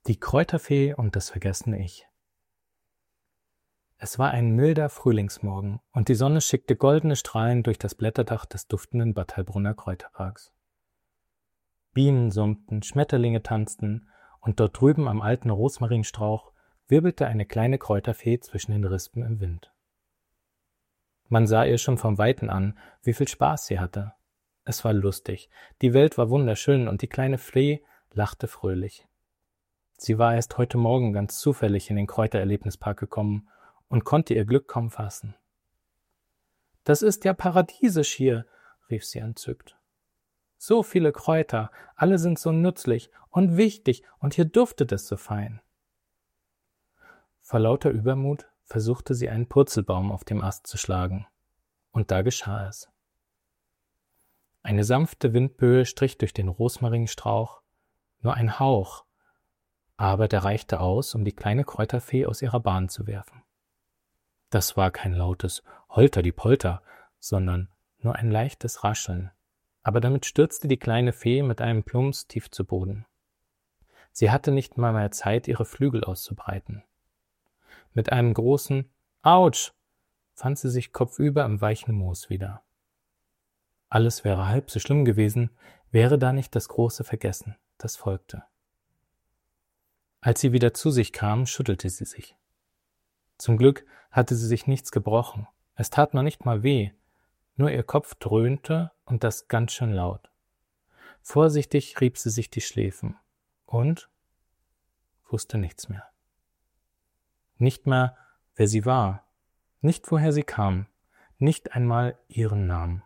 Die Kräuterfee und das vergessene Ich. Es war ein milder Frühlingsmorgen und die Sonne schickte goldene Strahlen durch das Blätterdach des duftenden Bad Heilbrunner Kräuterparks. Bienen summten, Schmetterlinge tanzten und dort drüben am alten Rosmarinstrauch wirbelte eine kleine Kräuterfee zwischen den Rispen im Wind. Man sah ihr schon vom Weiten an, wie viel Spaß sie hatte. Es war lustig, die Welt war wunderschön und die kleine Fee lachte fröhlich. Sie war erst heute Morgen ganz zufällig in den Kräutererlebnispark gekommen und konnte ihr Glück kaum fassen. »Das ist ja paradiesisch hier«, rief sie entzückt. »So viele Kräuter, alle sind so nützlich und wichtig und hier duftet es so fein.« Vor lauter Übermut versuchte sie einen Purzelbaum auf dem Ast zu schlagen, und da geschah es. Eine sanfte Windböe strich durch den Rosmarinstrauch, nur ein Hauch, aber der reichte aus, um die kleine Kräuterfee aus ihrer Bahn zu werfen. Das war kein lautes Holter-die-Polter, sondern nur ein leichtes Rascheln, aber damit stürzte die kleine Fee mit einem Plumps tief zu Boden. Sie hatte nicht mal mehr Zeit, ihre Flügel auszubreiten. Mit einem großen »Autsch« fand sie sich kopfüber im weichen Moos wieder. Alles wäre halb so schlimm gewesen, wäre da nicht das große Vergessen, das folgte. Als sie wieder zu sich kam, schüttelte sie sich. Zum Glück hatte sie sich nichts gebrochen. Es tat noch nicht mal weh, nur ihr Kopf dröhnte und das ganz schön laut. Vorsichtig rieb sie sich die Schläfen und wusste nichts mehr. Nicht mehr, wer sie war, nicht woher sie kam, nicht einmal ihren Namen.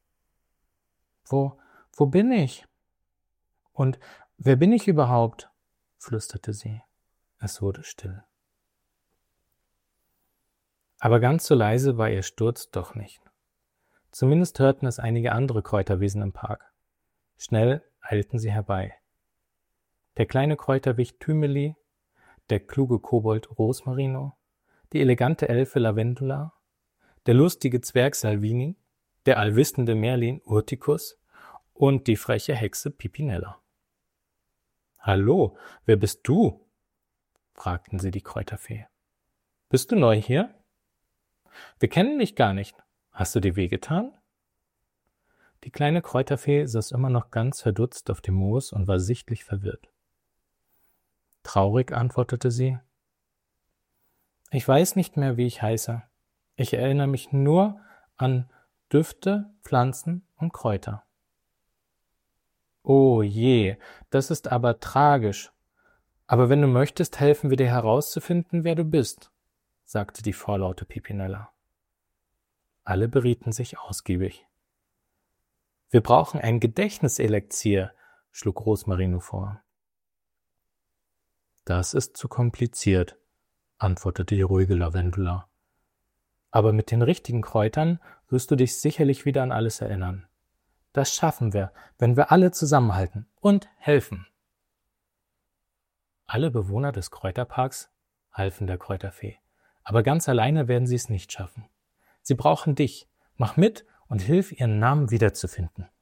Wo bin ich? Und wer bin ich überhaupt?« flüsterte sie. Es wurde still. Aber ganz so leise war ihr Sturz doch nicht. Zumindest hörten es einige andere Kräuterwesen im Park. Schnell eilten sie herbei. Der kleine Kräuterwicht Thymeli, der kluge Kobold Rosmarino, die elegante Elfe Lavendula, der lustige Zwerg Salvini, der allwissende Merlin Urticus und die freche Hexe Pipinella. »Hallo, wer bist du?« fragten sie die Kräuterfee. »Bist du neu hier? Wir kennen dich gar nicht. Hast du dir wehgetan?« Die kleine Kräuterfee saß immer noch ganz verdutzt auf dem Moos und war sichtlich verwirrt. Traurig antwortete sie: »Ich weiß nicht mehr, wie ich heiße. Ich erinnere mich nur an Düfte, Pflanzen und Kräuter.« »Oh je, das ist aber tragisch. Aber wenn du möchtest, helfen wir dir herauszufinden, wer du bist«, sagte die vorlaute Pipinella. Alle berieten sich ausgiebig. »Wir brauchen ein Gedächtniselixier«, schlug Rosmarino vor. »Das ist zu kompliziert«, antwortete die ruhige Lavendula. »Aber mit den richtigen Kräutern wirst du dich sicherlich wieder an alles erinnern. Das schaffen wir, wenn wir alle zusammenhalten und helfen.« Alle Bewohner des Kräuterparks halfen der Kräuterfee, aber ganz alleine werden sie es nicht schaffen. Sie brauchen dich. Mach mit und hilf, ihren Namen wiederzufinden.